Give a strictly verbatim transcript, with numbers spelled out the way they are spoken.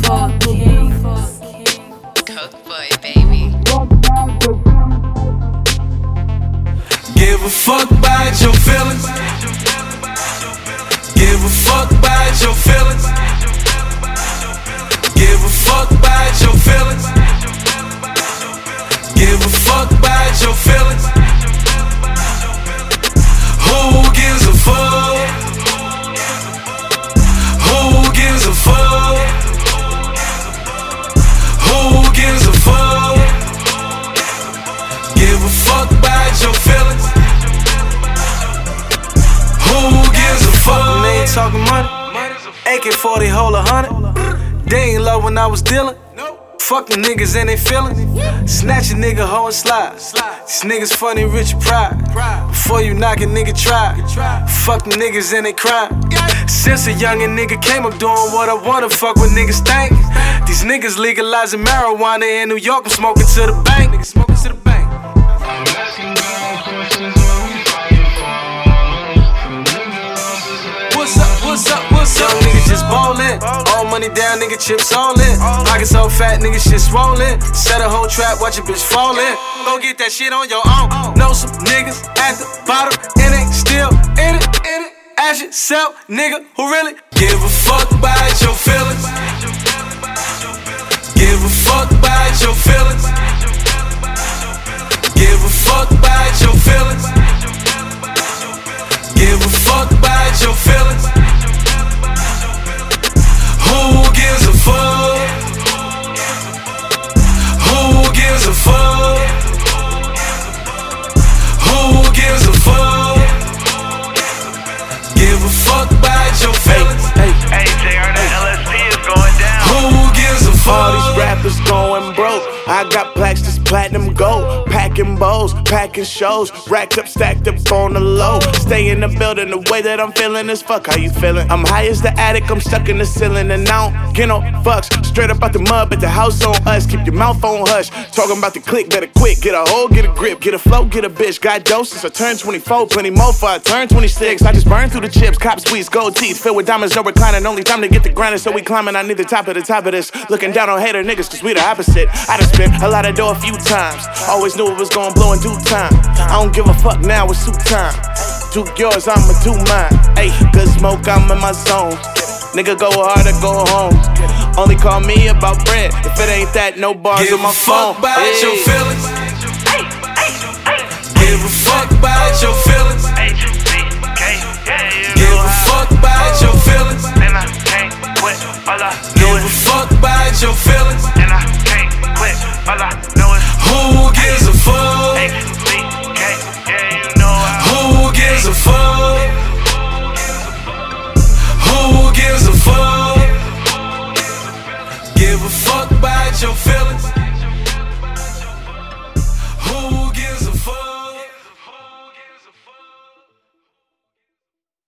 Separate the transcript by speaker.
Speaker 1: fuck king.
Speaker 2: Coke boy, baby.
Speaker 3: Give a fuck about your feelings. Give a fuck about your feelings. Give a fuck about your feelings. Give a fuck about your feelings. Who gives a fuck? Who gives a fuck? Who gives a fuck? Give a fuck about your feelings. Who gives a fuck?
Speaker 4: They ain't talking money. A K forty hold a hundred. They ain't love when I was dealing. Fuck the niggas and they feelin'. Snatch a nigga, hoe and slide. These niggas funny, rich and pride. Before you knock a nigga, try. Fuck the niggas and they cry. Since a youngin' nigga came up doing what I wanna, fuck what niggas think. These niggas legalizing marijuana in New York, I'm smoking to the bank. Niggas smoking to the bank.
Speaker 5: I'm asking God questions when we fighting for.
Speaker 4: What's up, what's up, what's up? Young niggas just ballin'. All money down, nigga, chips all in. Pockets so fat, nigga, shit swollen. Set a whole trap, watch a bitch fallin'. Go get that shit on your own. Know some niggas at the bottom, and they still in it, in it. Ask yourself, nigga, who really
Speaker 3: give a fuck about your feelings. Give a fuck about your feelings. Give a fuck about your feelings. Give a fuck about your feelings. Who gives a fuck? Who gives a fuck? Who gives a fuck? Give a fuck about your feelings.
Speaker 6: Hey, hey, J R, that L S P is going down.
Speaker 3: Who gives a fuck?
Speaker 7: All these rappers going broke. I got plaques that's platinum gold. Packing bowls, packing shows. Racked up, stacked up on the low. Stay in the building, the way that I'm feeling is fuck. How you feeling? I'm high as the attic, I'm stuck in the ceiling. And I don't get no fucks. Straight up out the mud, but the house on us. Keep your mouth on hush. Talking about the click, better quick. Get a hole, get a grip. Get a flow, get a bitch. Got doses, I turn twenty-four. Plenty more for I turn twenty-six. I just burn through the chips. Cop sweets, gold teeth. Filled with diamonds, no reclining. Only time to get the grinding, so we climbing. I need the top of the top of this. Looking down on hater niggas, cause we the opposite. I done spent a lot of dough a few times. Always knew it was gonna blow in due time. I don't give a fuck now, it's suit time. Duke yours, I'ma do mine. Ayy, good smoke, I'm in my zone. Nigga go hard or go home. Only call me about bread. If it ain't that, no bars
Speaker 3: give
Speaker 7: on my
Speaker 3: a fuck
Speaker 7: phone.
Speaker 3: about
Speaker 7: Hey.
Speaker 3: your feelings. Give a fuck about your feelings. Give a fuck about your feelings.
Speaker 6: And I can't quit, all I
Speaker 3: Give a fuck about your feelings.
Speaker 6: And I can't quit, all I know is
Speaker 3: who gives